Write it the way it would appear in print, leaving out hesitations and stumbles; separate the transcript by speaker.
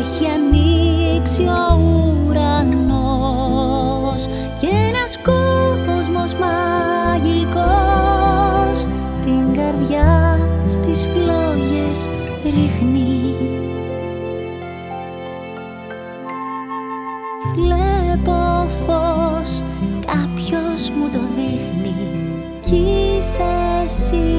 Speaker 1: έχει ανοίξει ο ουρανός και ένας κόσμος μαγικός την καρδιά στις φλόγες ρίχνει. Βλέπω φως, κάποιος μου το δείχνει κι είσαι εσύ.